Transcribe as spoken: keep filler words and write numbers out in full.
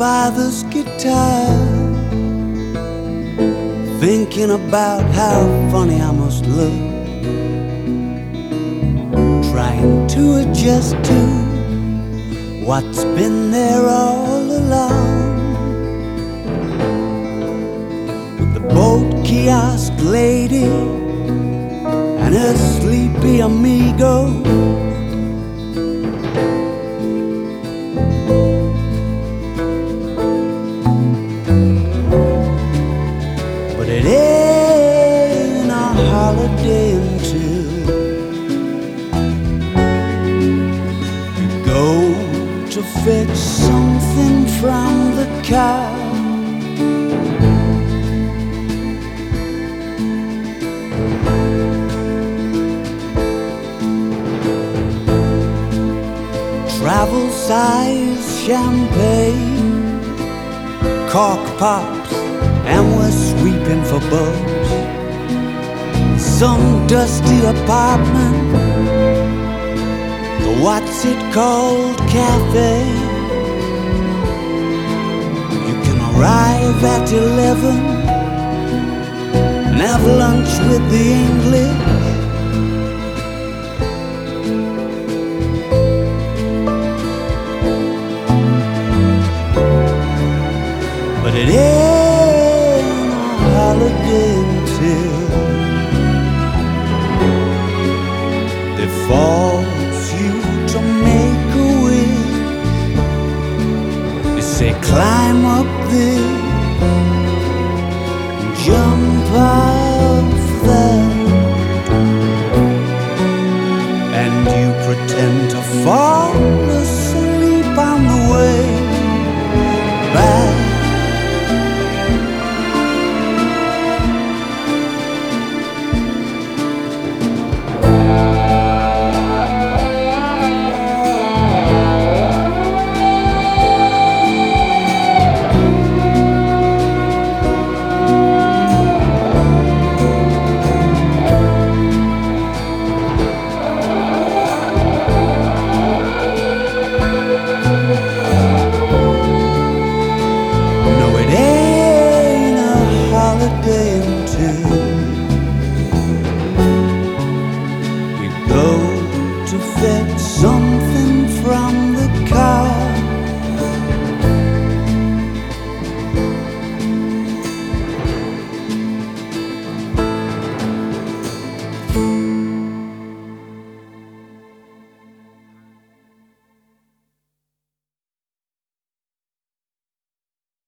father's guitar, thinking about how funny I must look, trying to adjust to what's been there all along. With the boat kiosk lady and her sleepy amigo, but it ain't a holiday until you go to fetch something from the car. Travel size champagne, cork pops, and we're sweeping for bugs. Some dusty apartment, the what's it called cafe. You can arrive at eleven and have lunch with the English. But it ain't a holiday until they force you to make a wish. They say climb up this, jump off that, and you pretend to fall.